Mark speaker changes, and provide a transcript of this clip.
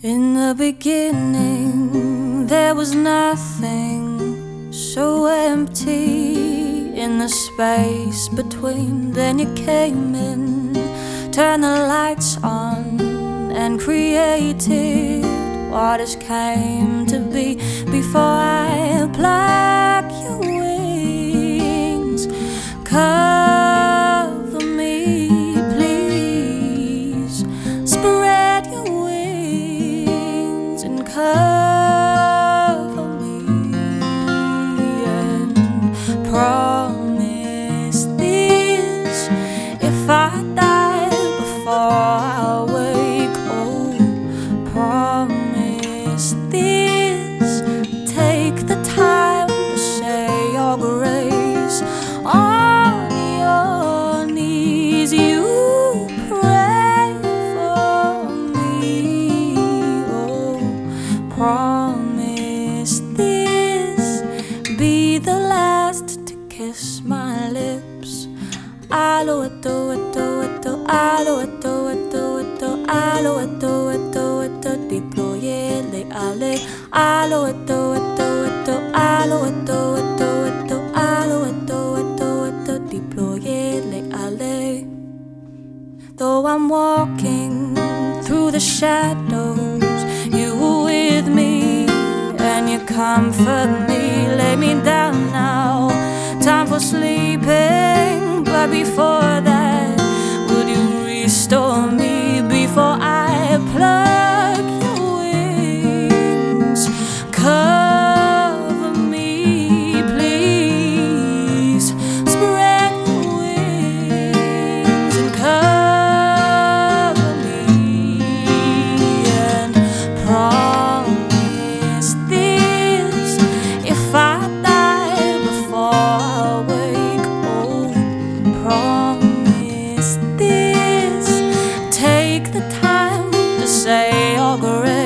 Speaker 1: In the beginning, there was nothing, so empty in the space between. Then you came in, turned the lights on, and created what has came to be. Before I pluck your wings, cover me, please. Spread your wings and cover me, and promise this: if I die before I wake, oh, promise this: take the time to say your grace on your knees. You pray for me, oh, promise this: be the last to kiss my lips. Alo eto eto eto, alo eto eto eto, alo eto eto eto, deployele ale. Alo eto eto eto, alo eto eto eto, alo eto eto eto, deployele ale. Though I'm walking through the shadows, you were with me and you comfort me. Lay me down now, time for sleeping. But before that, would you restore me before I pluck your wings? Cover me, please. Spread your wings and cover me, and promise this: if I die before I wake, oh, promise this: take the time to say your grace